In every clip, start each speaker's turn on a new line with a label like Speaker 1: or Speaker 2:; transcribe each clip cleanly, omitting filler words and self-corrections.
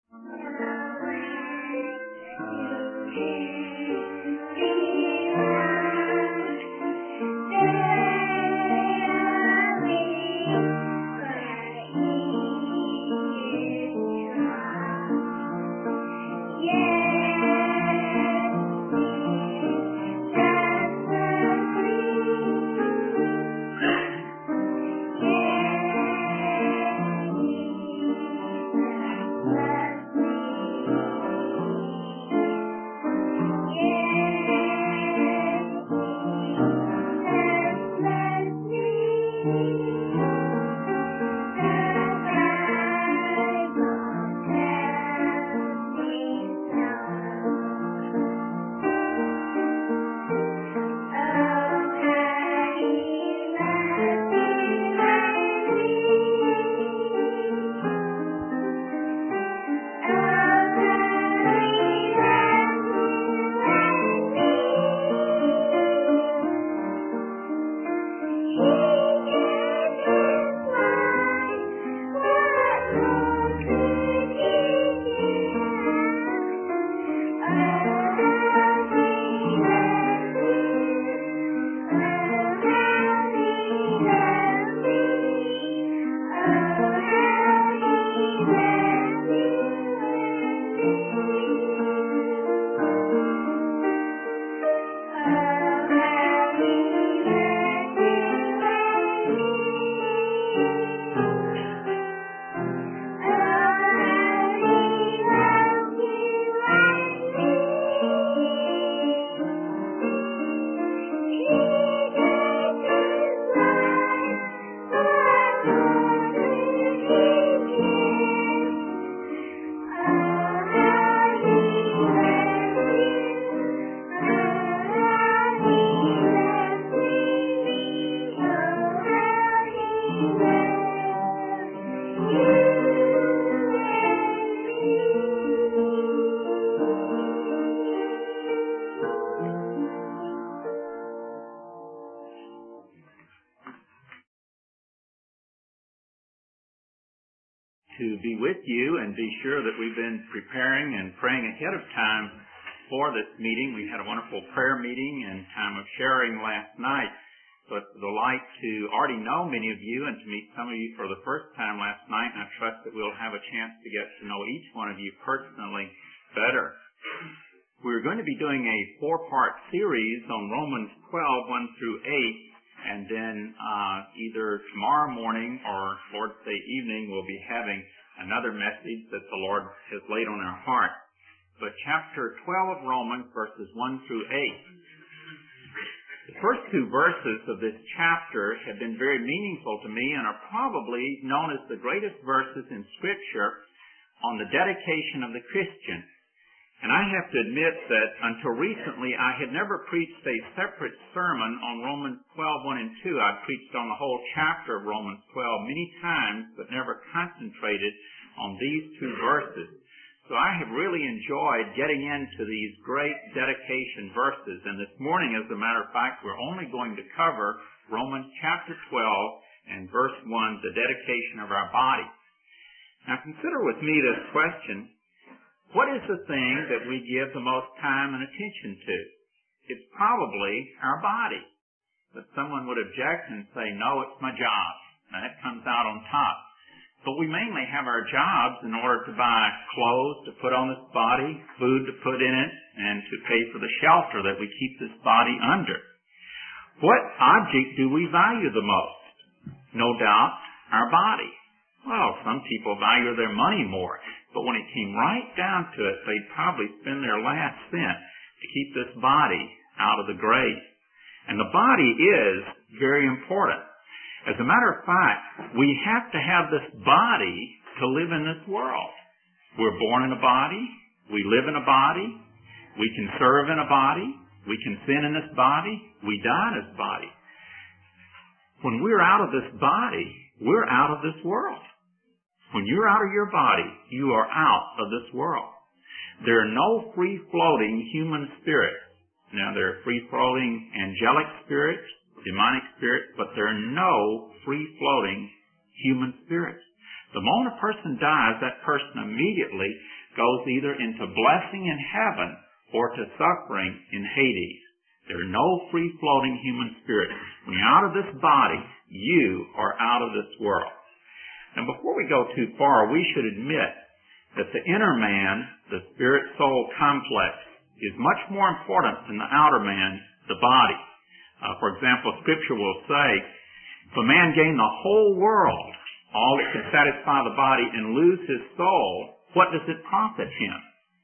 Speaker 1: To be with you and be sure that we've been preparing and praying ahead of time for this meeting. We had a wonderful prayer meeting and time of sharing last night. So it's a delight to already know many of you and to meet some of you for the first time last night, and I trust that we'll have a chance to get to know each one of you personally better. We're going to be doing a 4-part series on Romans 12, 1 through 8. And then either tomorrow morning or Lord's Day evening, we'll be having another message that the Lord has laid on our heart. But chapter 12 of Romans, verses 1 through 8. The first 2 verses of this chapter have been very meaningful to me and are probably known as the greatest verses in Scripture on the dedication of the Christian. And I have to admit that until recently, I had never preached a separate sermon on Romans 12, 1 and 2. I've preached on the whole chapter of Romans 12 many times, but never concentrated on these 2 verses. So I have really enjoyed getting into these great dedication verses. And this morning, as a matter of fact, we're only going to cover Romans chapter 12 and verse 1, the dedication of our body. Now consider with me this question. What is the thing that we give the most time and attention to? It's probably our body. But someone would object and say, no, it's my job. Now that comes out on top. But we mainly have our jobs in order to buy clothes to put on this body, food to put in it, and to pay for the shelter that we keep this body under. What object do we value the most? No doubt, our body. Well, some people value their money more, but when it came right down to it, they'd probably spend their last cent to keep this body out of the grave. And the body is very important. As a matter of fact, we have to have this body to live in this world. We're born in a body. We live in a body. We can serve in a body. We can sin in this body. We die in this body. When we're out of this body, we're out of this world. When you're out of your body, you are out of this world. There are no free-floating human spirits. Now, there are free-floating angelic spirits, demonic spirits, but there are no free-floating human spirits. The moment a person dies, that person immediately goes either into blessing in heaven or to suffering in Hades. There are no free-floating human spirits. When you're out of this body, you are out of this world. And before we go too far, we should admit that the inner man, the spirit-soul complex, is much more important than the outer man, the body. For example, Scripture will say, if a man gain the whole world, all that can satisfy the body, and lose his soul, what does it profit him?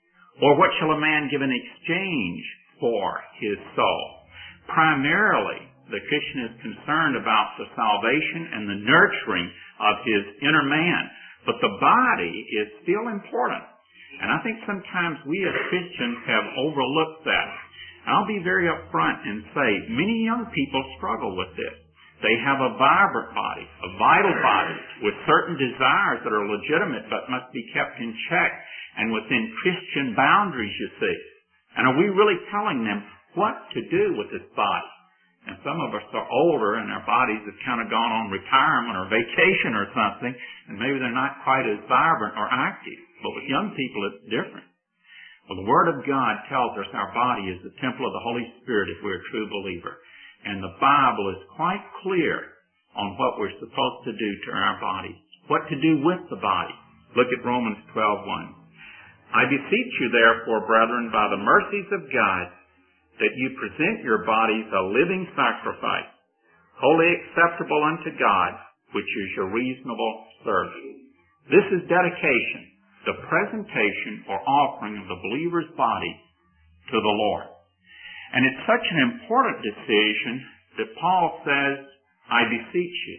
Speaker 1: Or what shall a man give in exchange for his soul? Primarily, the Christian is concerned about the salvation and the nurturing of his inner man. But the body is still important. And I think sometimes we as Christians have overlooked that. I'll be very upfront and say many young people struggle with this. They have a vibrant body, a vital body, with certain desires that are legitimate but must be kept in check and within Christian boundaries, you see. And are we really telling them what to do with this body? And some of us are older and our bodies have kind of gone on retirement or vacation or something, and maybe they're not quite as vibrant or active. But with young people, it's different. Well, the Word of God tells us our body is the temple of the Holy Spirit if we're a true believer. And the Bible is quite clear on what we're supposed to do to our bodies, what to do with the body. Look at Romans 12:1. I beseech you, therefore, brethren, by the mercies of God, that you present your bodies a living sacrifice, wholly acceptable unto God, which is your reasonable service. This is dedication, the presentation or offering of the believer's body to the Lord. And it's such an important decision that Paul says, I beseech you.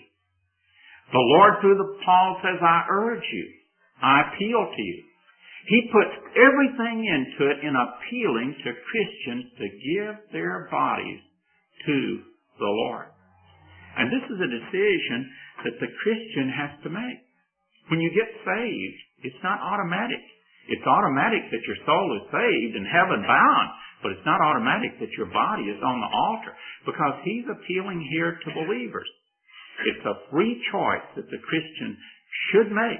Speaker 1: The Lord through Paul says, I urge you. I appeal to you. He puts everything into it in appealing to Christians to give their bodies to the Lord. And this is a decision that the Christian has to make. When you get saved, it's not automatic. It's automatic that your soul is saved and heaven bound, but it's not automatic that your body is on the altar, because he's appealing here to believers. It's a free choice that the Christian should make.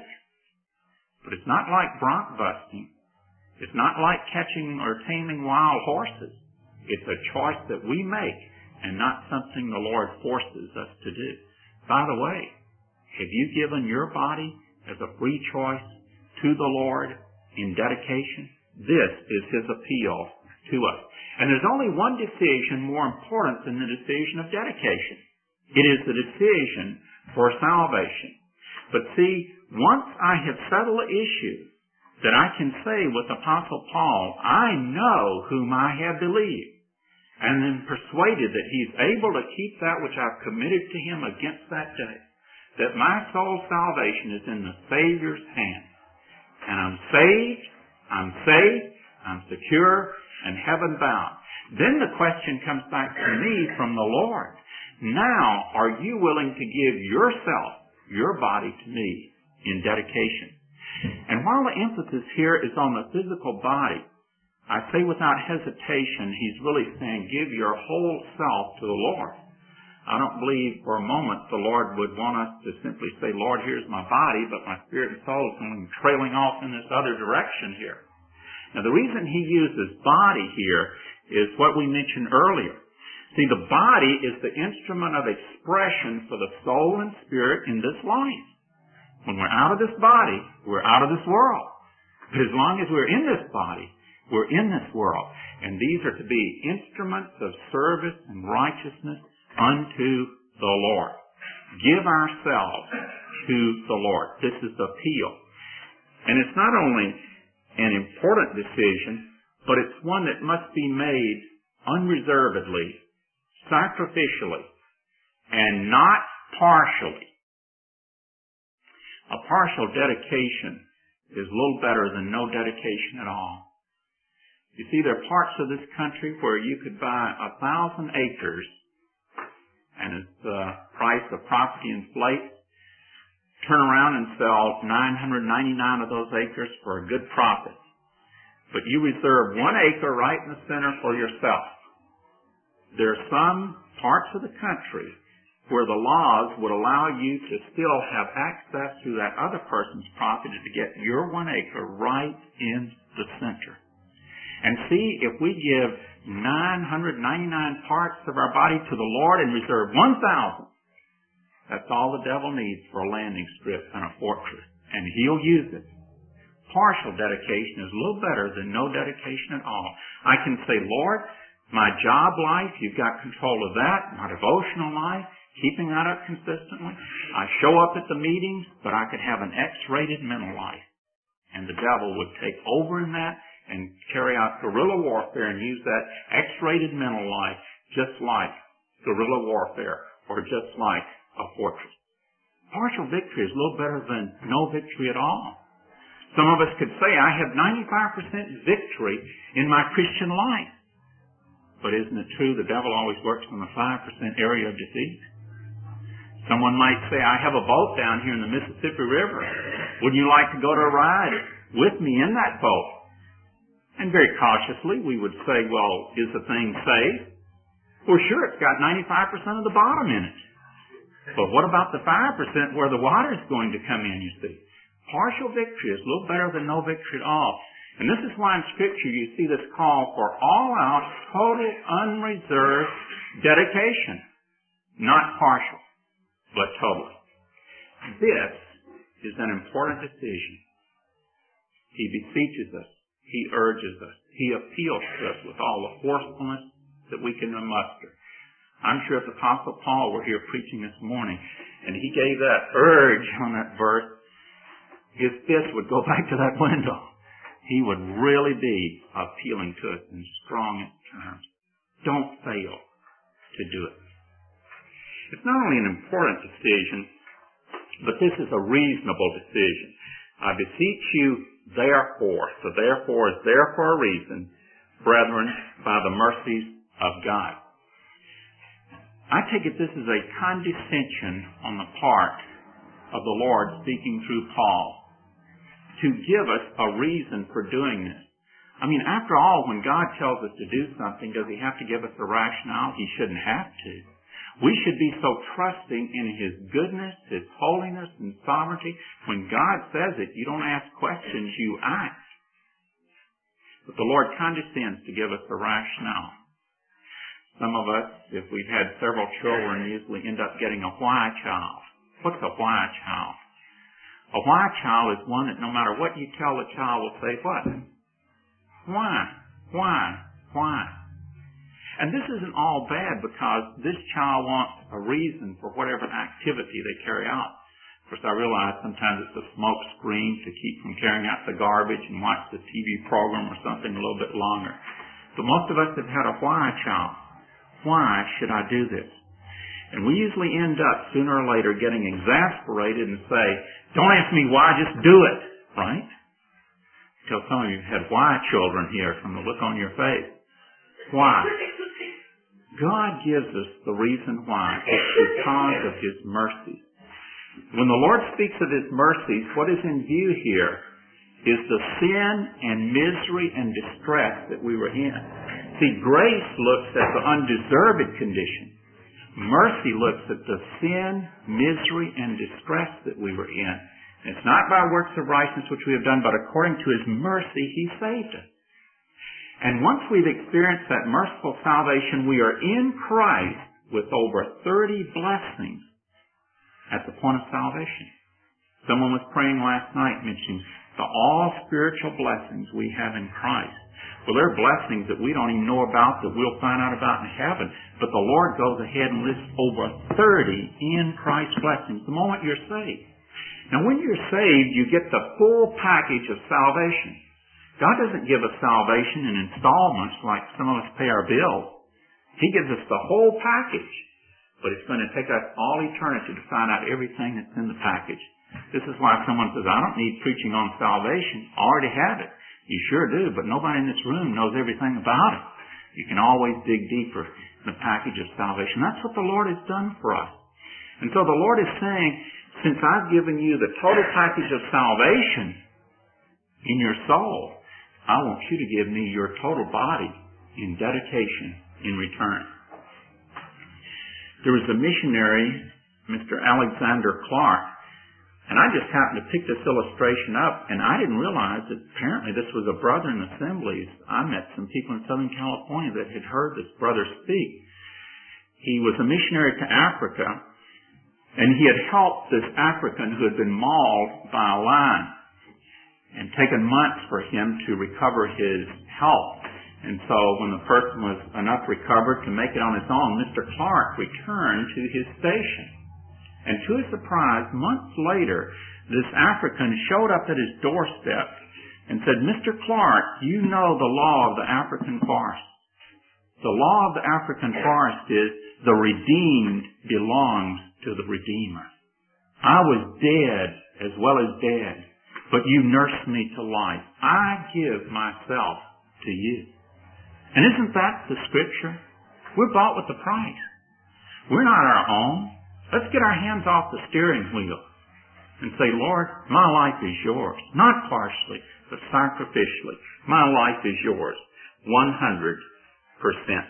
Speaker 1: But it's not like bronc busting. It's not like catching or taming wild horses. It's a choice that we make and not something the Lord forces us to do. By the way, have you given your body as a free choice to the Lord in dedication? This is His appeal to us. And there's only one decision more important than the decision of dedication. It is the decision for salvation. But see, once I have settled the issue, that I can say with Apostle Paul, I know whom I have believed, and am persuaded that He's able to keep that which I've committed to Him against that day, that my soul's salvation is in the Savior's hand. And I'm saved, I'm secure, and heaven bound. Then the question comes back to me from the Lord. Now, are you willing to give yourself, your body to me in dedication? And while the emphasis here is on the physical body, I say without hesitation, He's really saying, give your whole self to the Lord. I don't believe for a moment the Lord would want us to simply say, Lord, here's my body, but my spirit and soul is going trailing off in this other direction here. Now, the reason He uses body here is what we mentioned earlier. See, the body is the instrument of expression for the soul and spirit in this life. When we're out of this body, we're out of this world. But as long as we're in this body, we're in this world. And these are to be instruments of service and righteousness unto the Lord. Give ourselves to the Lord. This is the appeal. And it's not only an important decision, but it's one that must be made unreservedly, sacrificially, and not partially. A partial dedication is little better than no dedication at all. You see, there are parts of this country where you could buy 1,000 acres, and as the price of property inflates, turn around and sell 999 of those acres for a good profit. But you reserve 1 acre right in the center for yourself. There are some parts of the country where the laws would allow you to still have access to that other person's property to get your 1 acre right in the center. And see, if we give 999 parts of our body to the Lord and reserve 1,000, that's all the devil needs for a landing strip and a fortress. And he'll use it. Partial dedication is a little better than no dedication at all. I can say, Lord, my job life, you've got control of that. My devotional life, keeping that up consistently. I show up at the meetings, but I could have an X-rated mental life. And the devil would take over in that and carry out guerrilla warfare and use that X-rated mental life just like guerrilla warfare or just like a fortress. Partial victory is a little better than no victory at all. Some of us could say, I have 95% victory in my Christian life. But isn't it true the devil always works on the 5% area of defeat? Someone might say, I have a boat down here in the Mississippi River. Would you like to go to a ride with me in that boat? And very cautiously we would say, well, is the thing safe? Well, sure, it's got 95% of the bottom in it. But what about the 5% where the water is going to come in, you see? Partial victory is a little better than no victory at all. And this is why in Scripture you see this call for all-out, total, unreserved dedication. Not partial, but total. This is an important decision. He beseeches us. He urges us. He appeals to us with all the forcefulness that we can muster. I'm sure if the Apostle Paul were here preaching this morning and he gave that urge on that verse, his fist would go back to that window. He would really be appealing to us in strong terms. Don't fail to do it. It's not only an important decision, but this is a reasonable decision. I beseech you, therefore. So therefore is there for a reason, brethren, by the mercies of God. I take it this is a condescension on the part of the Lord speaking through Paul to give us a reason for doing this. I mean, after all, when God tells us to do something, does He have to give us a rationale? He shouldn't have to. We should be so trusting in His goodness, His holiness, and sovereignty. When God says it, you don't ask questions, you act. But the Lord condescends to give us a rationale. Some of us, if we've had several children, usually end up getting a why child. What's a why child? A why child is one that no matter what you tell the child will say, what? Why? Why? Why? And this isn't all bad because this child wants a reason for whatever activity they carry out. Of course, I realize sometimes it's a smoke screen to keep from carrying out the garbage and watch the TV program or something a little bit longer. But most of us have had a why child. Why should I do this? And we usually end up sooner or later getting exasperated and say, don't ask me why, just do it. Right? Till some of you have why children here from the look on your face. Why? God gives us the reason why. It's because of His mercies. When the Lord speaks of His mercies, what is in view here is the sin and misery and distress that we were in. See, grace looks at the undeserved condition. Mercy looks at the sin, misery, and distress that we were in. And it's not by works of righteousness which we have done, but according to His mercy, He saved us. And once we've experienced that merciful salvation, we are in Christ with over 30 blessings at the point of salvation. Someone was praying last night mentioning the all spiritual blessings we have in Christ. Well, there are blessings that we don't even know about that we'll find out about in heaven. But the Lord goes ahead and lists over 30 in Christ blessings the moment you're saved. Now, when you're saved, you get the full package of salvation. God doesn't give us salvation in installments like some of us pay our bills. He gives us the whole package. But it's going to take us all eternity to find out everything that's in the package. This is why someone says, I don't need preaching on salvation. I already have it. You sure do, but nobody in this room knows everything about it. You can always dig deeper in the package of salvation. That's what the Lord has done for us. And so the Lord is saying, since I've given you the total package of salvation in your soul, I want you to give me your total body in dedication in return. there was a missionary, Mr. Alexander Clark, and I just happened to pick this illustration up, and I didn't realize that apparently this was a brother in assemblies. I met some people in Southern California that had heard this brother speak. He was a missionary to Africa, and he had helped this African who had been mauled by a lion and taken months for him to recover his health. And so when the person was enough recovered to make it on his own, Mr. Clark returned to his station. And to his surprise, months later, this African showed up at his doorstep and said, "Mr. Clark, you know the law of the African forest. The law of the African forest is the redeemed belongs to the Redeemer. I was dead as well as dead, but you nursed me to life. I give myself to you." And isn't that the Scripture? We're bought with a price. We're not our own. Let's get our hands off the steering wheel and say, "Lord, my life is yours." Not partially, but sacrificially. My life is yours, 100%.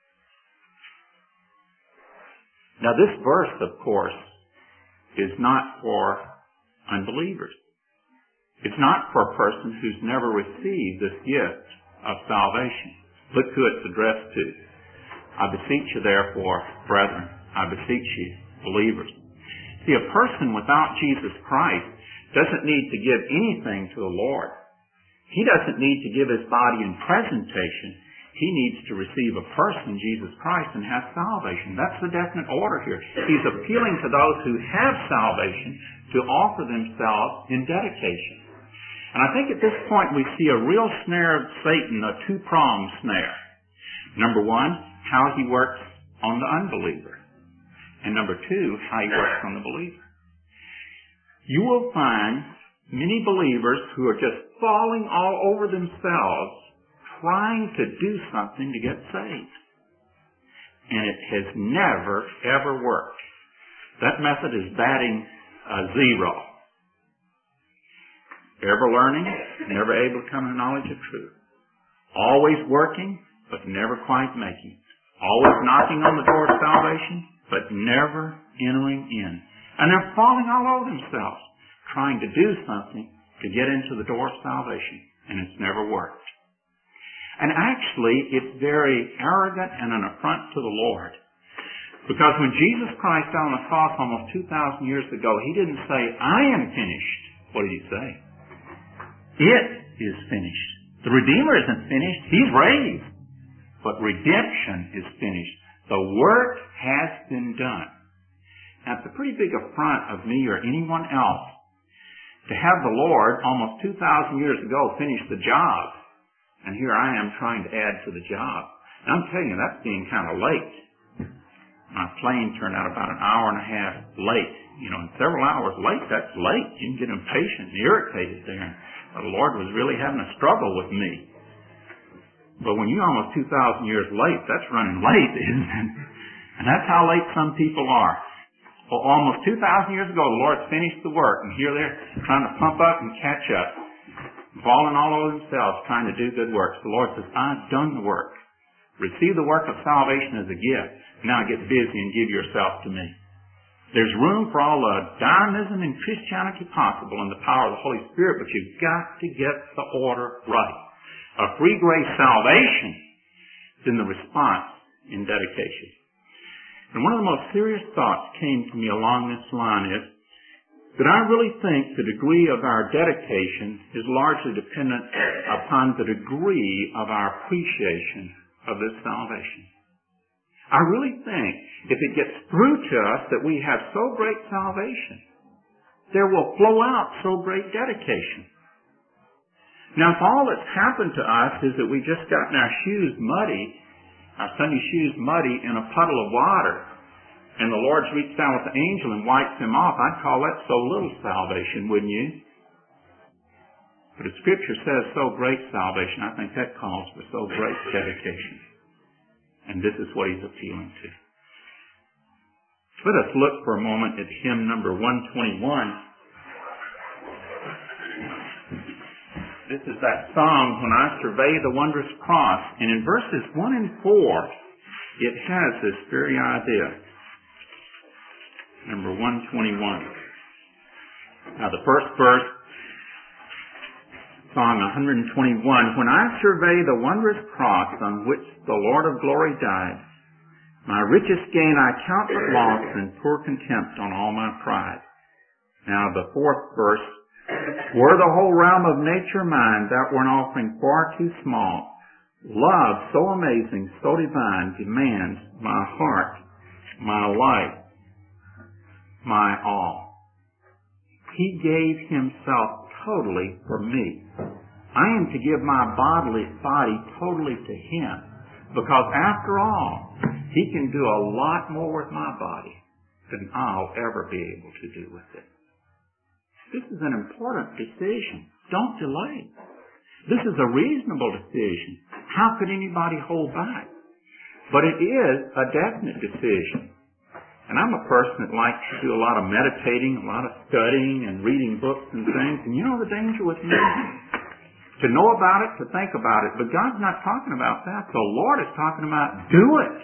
Speaker 1: Now this verse, of course, is not for unbelievers. It's not for a person who's never received this gift of salvation. Look who it's addressed to. "I beseech you therefore, brethren," I beseech you, believers. See, a person without Jesus Christ doesn't need to give anything to the Lord. He doesn't need to give his body in presentation. He needs to receive a person, Jesus Christ, and have salvation. That's the definite order here. He's appealing to those who have salvation to offer themselves in dedication. And I think at this point we see a real snare of Satan, a two-pronged snare. Number one, how he works on the unbeliever. And number two, how he works on the believer. You will find many believers who are just falling all over themselves trying to do something to get saved. And it has never, ever worked. That method is batting 0. Ever learning, never able to come to the knowledge of truth. Always working, but never quite making. Always knocking on the door of salvation, but never entering in. And they're falling all over themselves, trying to do something to get into the door of salvation, and it's never worked. And actually, it's very arrogant and an affront to the Lord. Because when Jesus Christ died on the cross almost 2,000 years ago, He didn't say, "I am finished." What did He say? It is finished. The Redeemer isn't finished. He's raised. But redemption is finished. The work has been done. Now, it's a pretty big affront of me or anyone else to have the Lord almost 2,000 years ago finish the job. And here I am trying to add to the job. And I'm telling you, that's being kind of late. My plane turned out about an hour and a half late. And several hours late, that's late. You can get impatient and irritated there. The Lord was really having a struggle with me. But when you're almost 2,000 years late, that's running late, isn't it? And that's how late some people are. Well, almost 2,000 years ago, the Lord's finished the work. And here they're trying to pump up and catch up. Falling all over themselves, trying to do good works. The Lord says, "I've done the work. Receive the work of salvation as a gift. Now get busy and give yourself to me." There's room for all the dynamism in Christianity possible in the power of the Holy Spirit, but you've got to get the order right. A free grace salvation is in the response in dedication. And one of the most serious thoughts came to me along this line is that I really think the degree of our dedication is largely dependent upon the degree of our appreciation of this salvation. I really think if it gets through to us that we have so great salvation, there will flow out so great dedication. Now, if all that's happened to us is that we just gotten our shoes muddy, our Sunday shoes muddy in a puddle of water, and the Lord's reached down with the angel and wipes them off, I'd call that so little salvation, wouldn't you? But if Scripture says so great salvation, I think that calls for so great dedication. And this is what He's appealing to. Let us look for a moment at hymn number 121. This is that song, "When I Survey the Wondrous Cross." And in verses 1 and 4, it has this very idea. number 121. Now the first verse, Song 121, when I survey the wondrous cross on which the Lord of glory died, my richest gain I count but loss and pour contempt on all my pride. Now the fourth verse, were the whole realm of nature mine, that were an offering far too small. Love so amazing, so divine, demands my heart, my life, my all. He gave himself totally for me. I am to give my body totally to him, because after all, he can do a lot more with my body than I'll ever be able to do with it. This is an important decision. Don't delay. This is a reasonable decision. How could anybody hold back? But it is a definite decision. And I'm a person that likes to do a lot of meditating, a lot of studying and reading books and things. And you know the danger with me? To know about it, to think about it. But God's not talking about that. The Lord is talking about do it.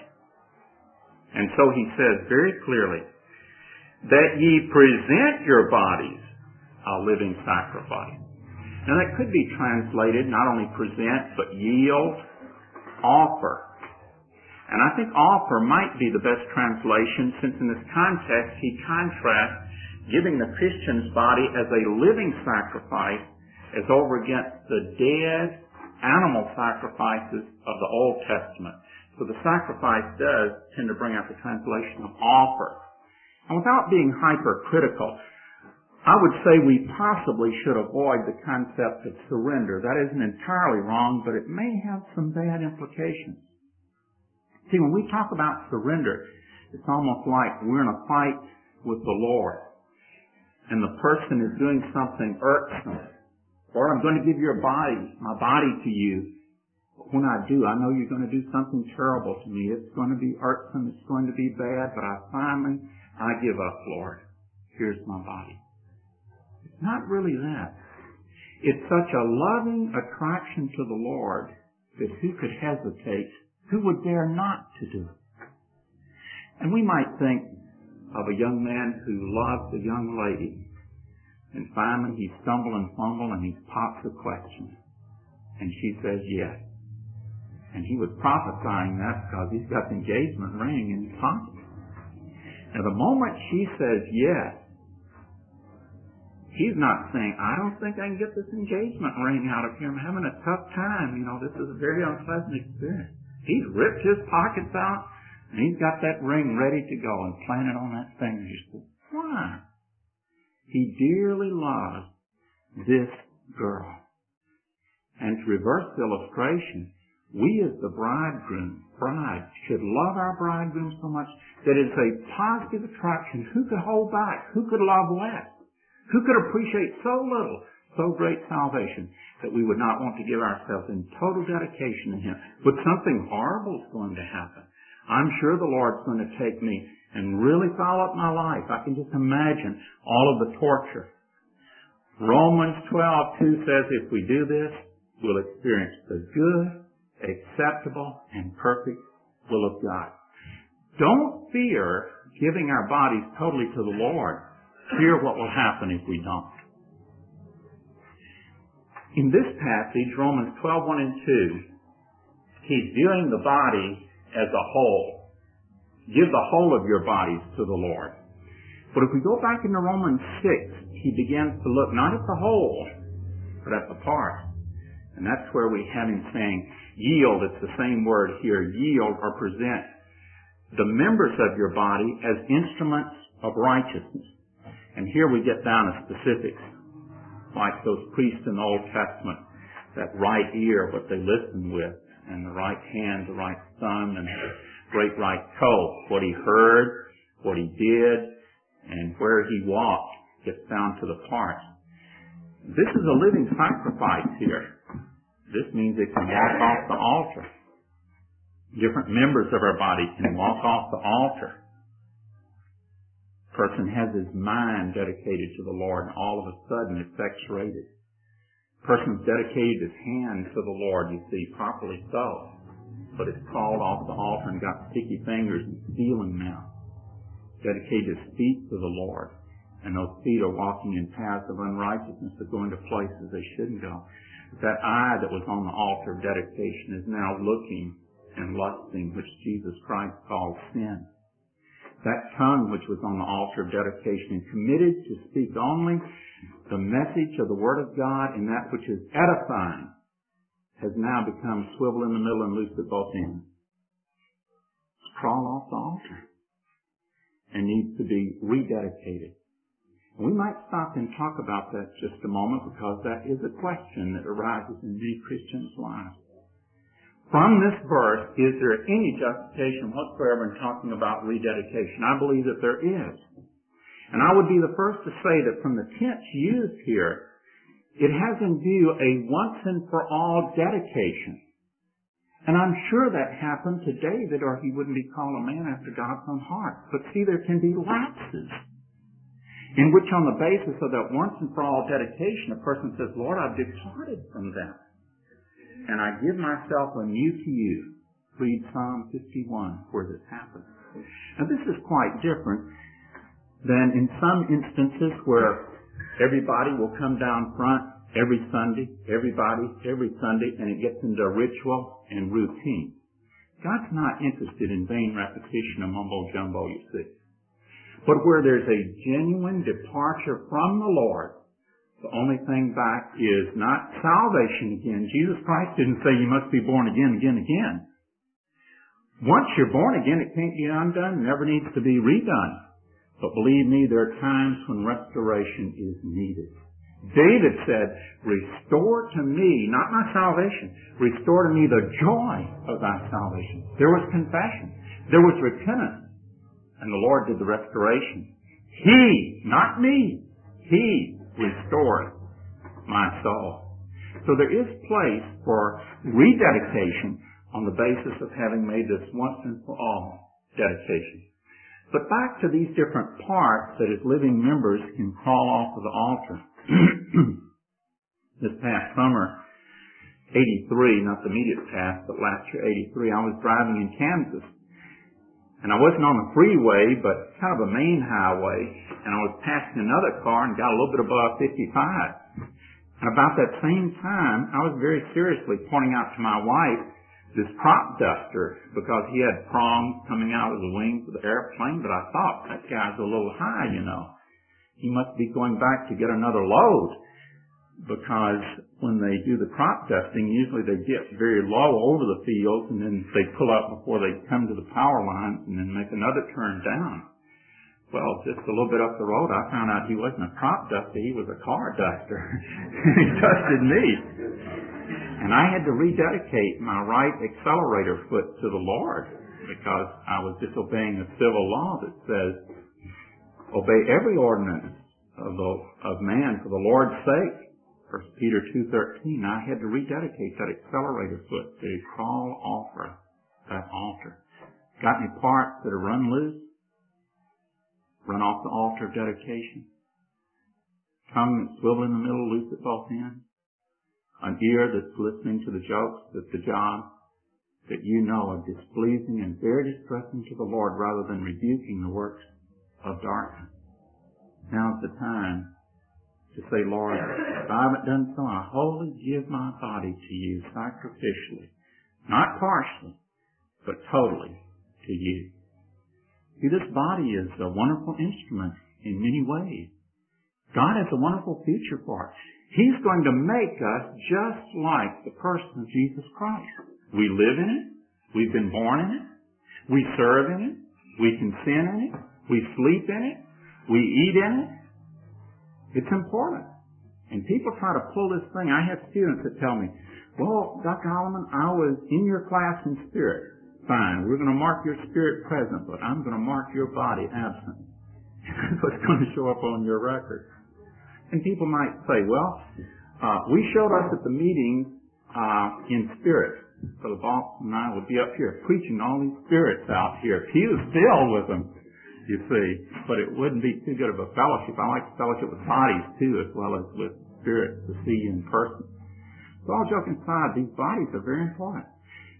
Speaker 1: And so he says very clearly, that ye present your bodies a living sacrifice. Now that could be translated not only present, but yield, offer. And I think offer might be the best translation, since in this context he contrasts giving the Christian's body as a living sacrifice as over against the dead animal sacrifices of the Old Testament. So the sacrifice does tend to bring out the translation of offer. And without being hypercritical, I would say we possibly should avoid the concept of surrender. That isn't entirely wrong, but it may have some bad implications. See, when we talk about surrender, it's almost like we're in a fight with the Lord, and the person is doing something irksome. Lord, I'm going to give my body to you. But when I do, I know you're going to do something terrible to me. It's going to be irksome. It's going to be bad, but I give up, Lord. Here's my body. It's not really that. It's such a loving attraction to the Lord that who could hesitate? Who would dare not to do it? And we might think of a young man who loves a young lady, and finally he stumbles and fumbles and he pops a question, and she says yes. And he was prophesying that because he's got the engagement ring in his pocket. Now the moment she says yes, he's not saying, I don't think I can get this engagement ring out of here. I'm having a tough time. This is a very unpleasant experience. He's ripped his pockets out, and he's got that ring ready to go and planted on that finger. He says, why? He dearly loves this girl. And to reverse the illustration, we as the bride should love our bridegroom so much that it's a positive attraction. Who could hold back? Who could love less? Who could appreciate so little, so great salvation, that we would not want to give ourselves in total dedication to him? But something horrible is going to happen. I'm sure the Lord's going to take me and really follow up my life. I can just imagine all of the torture. Romans 12:2 says if we do this, we'll experience the good, acceptable, and perfect will of God. Don't fear giving our bodies totally to the Lord. Fear what will happen if we don't. In this passage, Romans 12:1 and 2, he's viewing the body as a whole. Give the whole of your bodies to the Lord. But if we go back into Romans 6, he begins to look not at the whole, but at the parts. And that's where we have him saying, yield, it's the same word here, yield or present the members of your body as instruments of righteousness. And here we get down to specifics, like those priests in the Old Testament, that right ear, what they listened with, and the right hand, the right thumb, and the great right toe, what he heard, what he did, and where he walked, gets down to the parts. This is a living sacrifice here. This means it can walk off the altar. Different members of our body can walk off the altar. Person has his mind dedicated to the Lord, and all of a sudden it's X-rated. Person's dedicated his hand to the Lord, you see, properly so. But it's crawled off the altar and got sticky fingers and stealing now.
Speaker 2: dedicate his feet to the Lord. And those feet are walking in paths of unrighteousness, are going to places they shouldn't go. That eye that was on the altar of dedication is now looking and lusting, which Jesus Christ called sin. That tongue which was on the altar of dedication and committed to speak only the message of the Word of God and that which is edifying has now become swivel in the middle and loose at both ends. Crawl off the altar and needs to be rededicated. We might stop and talk about that just a moment because that is a question that arises in many Christians' lives. From this verse, is there any justification whatsoever in talking about rededication? I believe that there is. And I would be the first to say that from the tense used here, it has in view a once and for all dedication. And I'm sure that happened to David or he wouldn't be called a man after God's own heart. But see, there can be lapses in which on the basis of that once and for all dedication, a person says, Lord, I've departed from that, and I give myself anew to you. Read Psalm 51 where this happens. Now this is quite different than in some instances where everybody will come down front every Sunday, every Sunday, and it gets into ritual and routine. God's not interested in vain repetition and mumbo-jumbo, you see. But where there's a genuine departure from the Lord, the only thing back is not salvation again. Jesus Christ didn't say you must be born again. Once you're born again, it can't be undone, never needs to be redone. But believe me, there are times when restoration is needed. David said, restore to me, not my salvation, restore to me the joy of thy salvation. There was confession. There was repentance. And the Lord did the restoration. He, not me, He restored my soul. So there is place for rededication on the basis of having made this once and for all dedication. But back to these different parts that as living members can crawl off of the altar. This past summer, 83, not the immediate past, but last year, 83, I was driving in Kansas. And I wasn't on the freeway, but kind of a main highway. And I was passing another car and got a little bit above 55. And about that same time, I was very seriously pointing out to my wife this prop duster because he had prongs coming out of the wings of the airplane. But I thought, that guy's a little high, you know. He must be going back to get another load. Because when they do the crop dusting, usually they get very low over the fields and then they pull up before they come to the power lines and then make another turn down. Well, just a little bit up the road, I found out he wasn't a crop duster, he was a car duster. He dusted me. And I had to rededicate my right accelerator foot to the Lord because I was disobeying a civil law that says, obey every ordinance of man for the Lord's sake. 1 Peter 2:13, I had to rededicate that accelerator foot to crawl off that altar. Got any parts that are run loose? Run off the altar of dedication? Tongue that's swivel in the middle, loose at both ends? An ear that's listening to the jokes at the job that you know are displeasing and very distressing to the Lord rather than rebuking the works of darkness? Now's the time to say, Lord, if I haven't done so, I wholly give my body to you sacrificially. Not partially, but totally to you. See, this body is a wonderful instrument in many ways. God has a wonderful future for it. He's going to make us just like the person of Jesus Christ. We live in it. We've been born in it. We serve in it. We can sin in it. We sleep in it. We eat in it. It's important. And people try to pull this thing. I have students that tell me, well, Dr. Holloman, I was in your class in spirit. Fine, we're going to mark your spirit present, but I'm going to mark your body absent. That's what's going to show up on your record. And people might say, well, we showed up at the meeting in spirit. So the boss and I would be up here preaching all these spirits out here. He was filled with them, you see. But it wouldn't be too good of a fellowship. I like to fellowship with bodies, too, as well as with spirits to see in person. So all joking aside, these bodies are very important.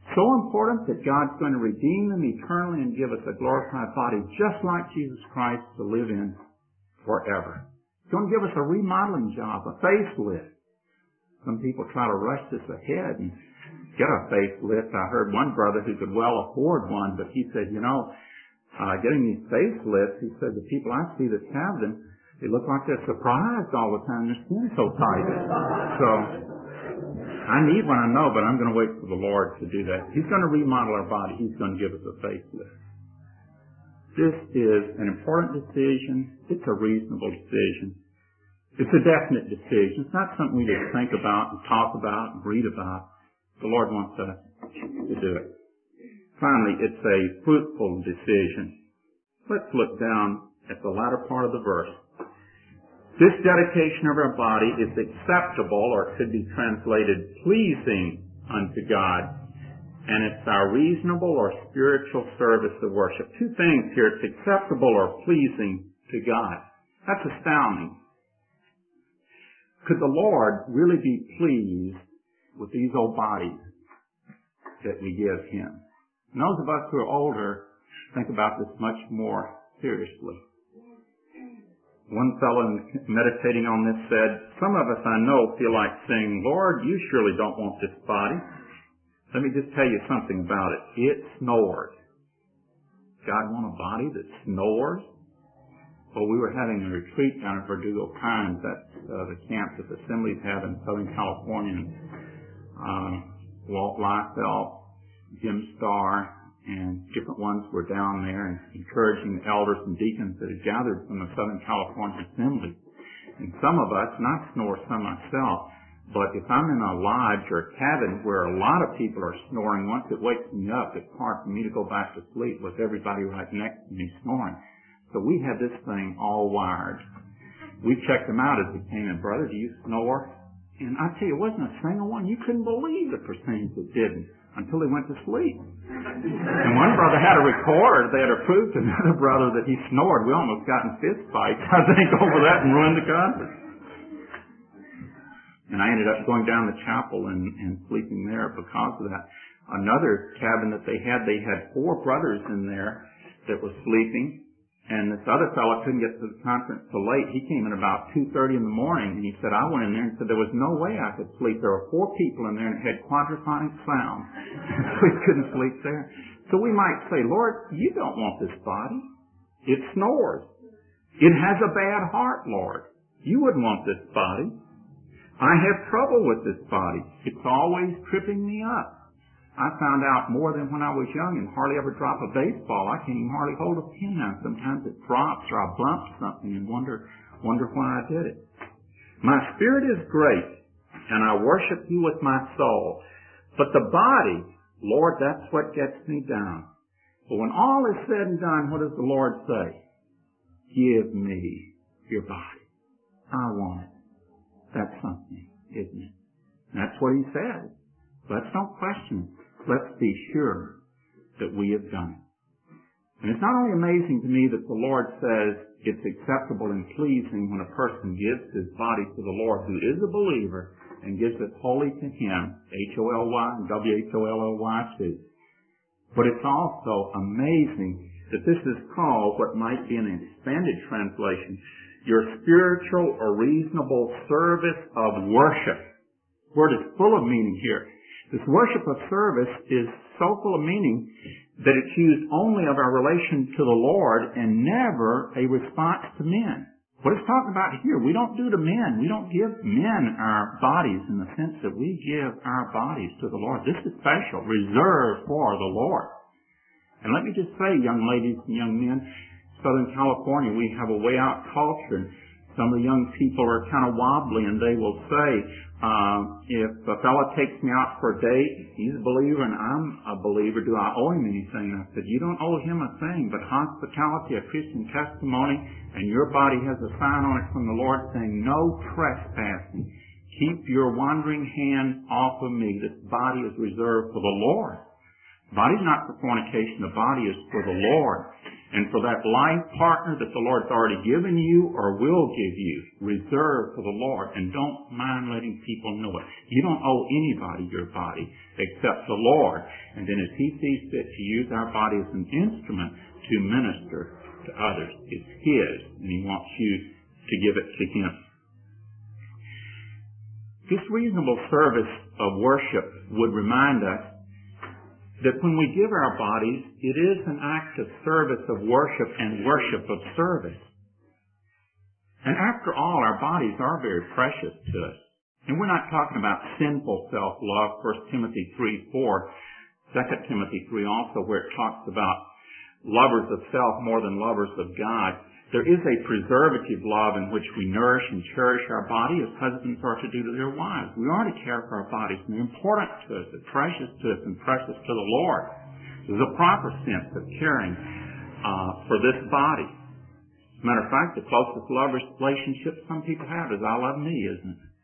Speaker 2: So important that God's going to redeem them eternally and give us a glorified body just like Jesus Christ to live in forever. He's going to give us a remodeling job, a facelift. Some people try to rush this ahead and get a facelift. I heard one brother who could well afford one, but he said, getting these facelifts, he said, the people I see that have them, they look like they're surprised all the time. Their skin's so tight. So I need one, I know, but I'm going to wait for the Lord to do that. He's going to remodel our body. He's going to give us a facelift. This is an important decision. It's a reasonable decision. It's a definite decision. It's not something we just think about and talk about and read about. The Lord wants us to do it. Finally, it's a fruitful decision. Let's look down at the latter part of the verse. This dedication of our body is acceptable, or it could be translated pleasing unto God, and it's our reasonable or spiritual service of worship. Two things here. It's acceptable or pleasing to God. That's astounding. Could the Lord really be pleased with these old bodies that we give Him? And those of us who are older think about this much more seriously. One fellow meditating on this said, some of us I know feel like saying, Lord, you surely don't want this body. Let me just tell you something about it. It snores. God want a body that snores? Well, we were having a retreat down at Verdugo Pines. That's the camp that Assemblies have in Southern California. Walt Liefeld, Jim Starr, and different ones were down there and encouraging the elders and deacons that had gathered from the Southern California Assembly. And some of us, and I snore some myself, but if I'm in a lodge or a cabin where a lot of people are snoring, once it wakes me up, it's hard for me to go back to sleep with everybody right next to me snoring. So we had this thing all wired. We checked them out as we came in. Brother, do you snore? And I tell you, it wasn't a single one. You couldn't believe the percentage that didn't until they went to sleep. And one brother had a recorder. They had approved to another brother that he snored. We almost got in fist fights, I think, over that and ruined the conference. And I ended up going down the chapel and sleeping there because of that. Another cabin that they had 4 brothers in there that were sleeping. And this other fellow couldn't get to the conference till late. He came in about 2:30 in the morning, and he said, I went in there and said there was no way I could sleep. There were 4 people in there and it had quadraphonic sound. We couldn't sleep there. So we might say, Lord, you don't want this body. It snores. It has a bad heart, Lord. You wouldn't want this body. I have trouble with this body. It's always tripping me up. I found out more than when I was young and hardly ever drop a baseball. I can't even hardly hold a pen now. Sometimes it drops or I bump something and wonder why I did it. My spirit is great and I worship you with my soul. But the body, Lord, that's what gets me down. But when all is said and done, what does the Lord say? Give me your body. I want it. That's something, isn't it? And that's what he says. Let's don't question it. Let's be sure that we have done it. And it's not only amazing to me that the Lord says it's acceptable and pleasing when a person gives his body to the Lord who is a believer and gives it wholly to Him, H-O-L-Y and W-H-O-L-L-Y too. But it's also amazing that this is called what might be an expanded translation, your spiritual or reasonable service of worship. The word is full of meaning here. This worship of service is so full of meaning that it's used only of our relation to the Lord and never a response to men. What it's talking about here, we don't do to men. We don't give men our bodies in the sense that we give our bodies to the Lord. This is special, reserved for the Lord. And let me just say, young ladies and young men, Southern California, we have a way out culture. Some of the young people are kind of wobbly and they will say, if a fella takes me out for a date, he's a believer and I'm a believer, do I owe him anything? And I said, you don't owe him a thing, but hospitality, a Christian testimony, and your body has a sign on it from the Lord saying, no trespassing. Keep your wandering hand off of me. This body is reserved for the Lord. The body's not for fornication. The body is for the Lord. And for that life partner that the Lord's already given you or will give you, reserve for the Lord, and don't mind letting people know it. You don't owe anybody your body except the Lord. And then as He sees fit to use our body as an instrument to minister to others, it's His, and He wants you to give it to Him. This reasonable service of worship would remind us that when we give our bodies, it is an act of service of worship and worship of service. And after all, our bodies are very precious to us. And we're not talking about sinful self-love, 1 Timothy 3:4, 2 Timothy 3 also, where it talks about lovers of self more than lovers of God. There is a preservative love in which we nourish and cherish our body as husbands are to do to their wives. We are to care for our bodies, and they're important to us, they're precious to us, and precious to the Lord. There's a proper sense of caring for this body. As a matter of fact, the closest love relationship some people have is I love me, isn't it?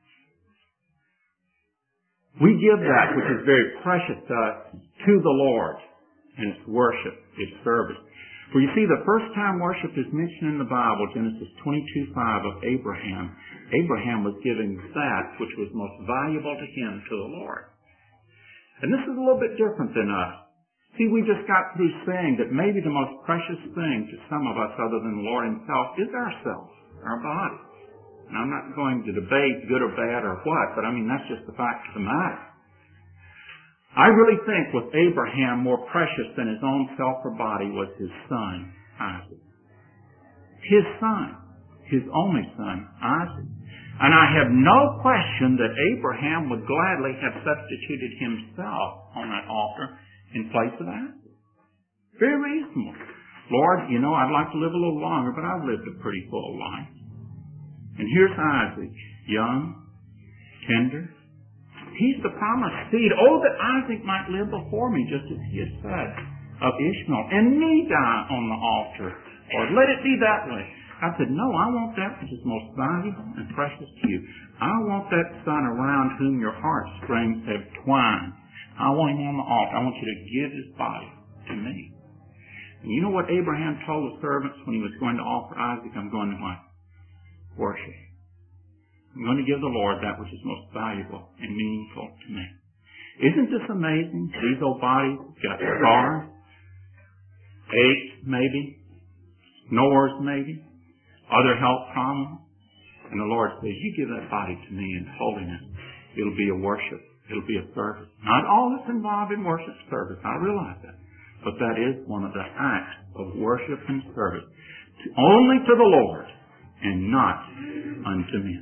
Speaker 2: We give that which is very precious to us to the Lord, and it's worship, it's service. For you see, the first time worship is mentioned in the Bible, Genesis 22:5 of Abraham. Abraham was giving that which was most valuable to him to the Lord. And this is a little bit different than us. See, we just got through saying that maybe the most precious thing to some of us other than the Lord Himself is ourselves, our bodies. And I'm not going to debate good or bad or what, but I mean, that's just the fact of the matter. I really think with Abraham, more precious than his own self or body was his son, Isaac. His son, his only son, Isaac. And I have no question that Abraham would gladly have substituted himself on that altar in place of Isaac. Very reasonable. Lord, you know, I'd like to live a little longer, but I've lived a pretty full life. And here's Isaac, young, tender. He's the promised seed. Oh, that Isaac might live before me, just as He had said of Ishmael, and me die on the altar. Or let it be that way. I said, no, I want that which is most valuable and precious to you. I want that son around whom your heartstrings have twined. I want him on the altar. I want you to give his body to me. And you know what Abraham told the servants when he was going to offer Isaac? I'm going to what? Worship. I'm going to give the Lord that which is most valuable and meaningful to me. Isn't this amazing? These old bodies got scars, aches maybe, snores maybe, other health problems. And the Lord says, you give that body to me in holiness. It'll be a worship. It'll be a service. Not all that's involved in worship service. I realize that. But that is one of the acts of worship and service. Only to the Lord and not unto men.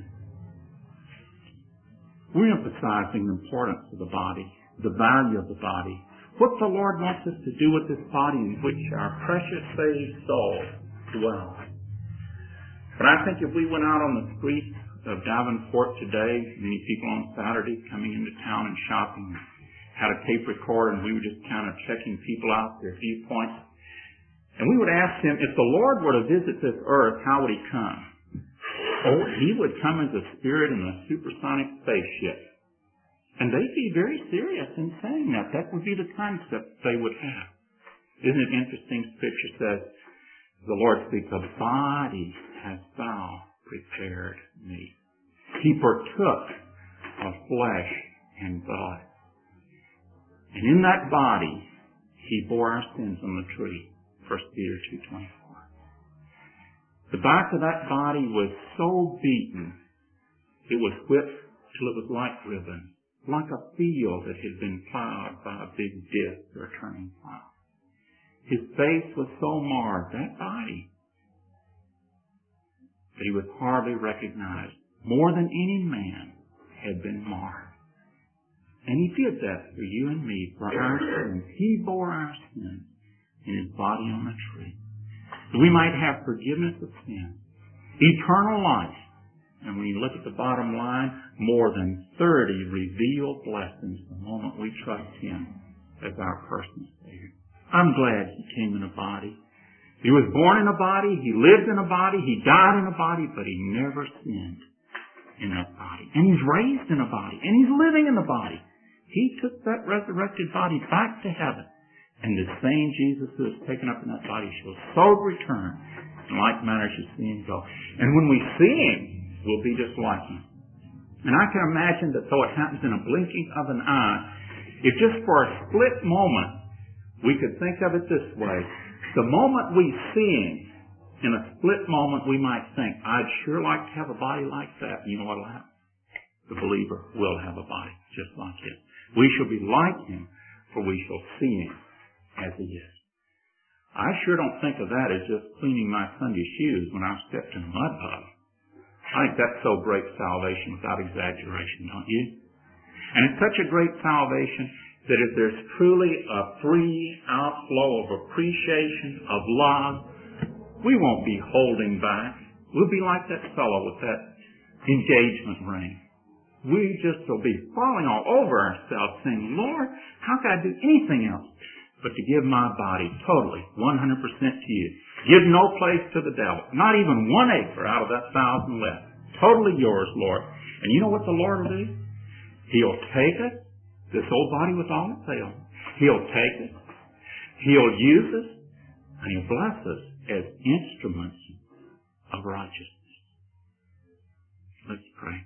Speaker 2: We're emphasizing the importance of the body, the value of the body, what the Lord wants us to do with this body in which our precious saved soul dwells. But I think if we went out on the streets of Davenport today, many people on Saturday coming into town and shopping, had a tape recorder, and we were just kind of checking people out, their viewpoints. And we would ask them, if the Lord were to visit this earth, how would He come? Oh, He would come as a spirit in a supersonic spaceship. And they'd be very serious in saying that. That would be the concept they would have. Isn't it interesting? Scripture says, the Lord speaks, a body hast thou prepared me. He partook of flesh and blood. And in that body, He bore our sins on the tree. 1 Peter 2:24. The back of that body was so beaten, it was whipped till it was like ribbon, like a field that had been plowed by a big disc or a turning plow. His face was so marred, that body, that He was hardly recognized. More than any man had been marred. And He did that for you and me, for our sins. He bore our sins in His body on the tree. So we might have forgiveness of sin, eternal life, and when you look at the bottom line, more than 30 revealed blessings the moment we trust Him as our personal Savior. I'm glad He came in a body. He was born in a body, He lived in a body, He died in a body, but He never sinned in that body. And He's raised in a body, and He's living in the body. He took that resurrected body back to heaven, And the same Jesus who is taken up in that body shall so return. In like manner shall see him go. And when we see him, we'll be just like him. And I can imagine that though it happens in a blinking of an eye, if just for a split moment we could think of it this way, the moment we see him, in a split moment we might think, I'd sure like to have a body like that. You know what will happen? The believer will have a body just like his. We shall be like him, for we shall see him as he is. I sure don't think of that as just cleaning my Sunday shoes when I've stepped in a mud puddle. I think that's so great salvation without exaggeration, don't you? And it's such a great salvation that if there's truly a free outflow of appreciation, of love, we won't be holding back. We'll be like that fellow with that engagement ring. We just will be falling all over ourselves saying, Lord, how can I do anything else but to give my body totally, 100% to you? Give no place to the devil. Not even 1 acre out of that 1,000 left. Totally yours, Lord. And you know what the Lord will do? He'll take it, this old body with all its ailments. He'll take it. He'll use us. And he'll bless us as instruments of righteousness. Let's pray.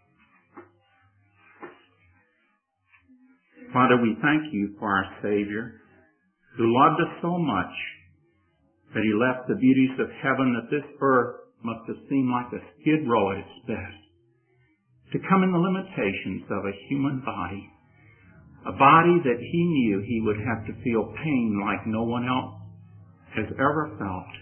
Speaker 2: Father, we thank you for our Savior, who loved us so much that he left the beauties of heaven, that this earth must have seemed like a skid row at its best, to come in the limitations of a human body, a body that he knew he would have to feel pain like no one else has ever felt,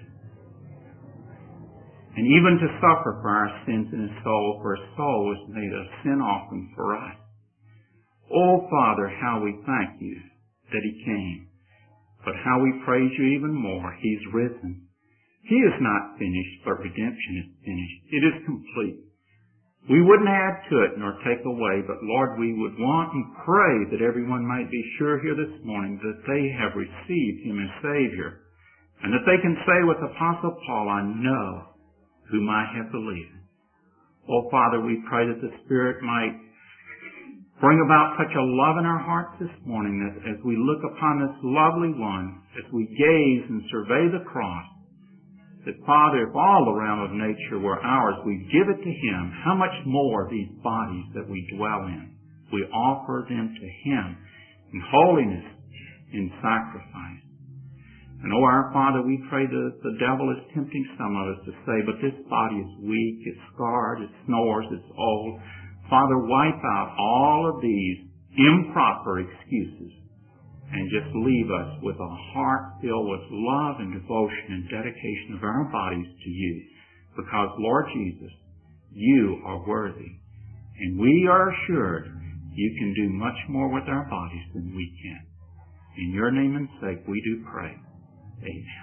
Speaker 2: and even to suffer for our sins in his soul, for his soul was made a sin offering for us. Oh, Father, how we thank you that he came. But how we praise you even more. He's risen. He is not finished, but redemption is finished. It is complete. We wouldn't add to it nor take away, but Lord, we would want and pray that everyone might be sure here this morning that they have received him as Savior, and that they can say with Apostle Paul, I know whom I have believed. Oh, Father, we pray that the Spirit might bring about such a love in our hearts this morning that as we look upon this lovely one, as we gaze and survey the cross, that, Father, if all the realm of nature were ours, we give it to him. How much more these bodies that we dwell in? We offer them to him in holiness, in sacrifice. And, oh, our Father, we pray that the devil is tempting some of us to say, but this body is weak, it's scarred, it snores, it's old. Father, wipe out all of these improper excuses and just leave us with a heart filled with love and devotion and dedication of our bodies to you. Because, Lord Jesus, you are worthy. And we are assured you can do much more with our bodies than we can. In your name and sake we do pray. Amen.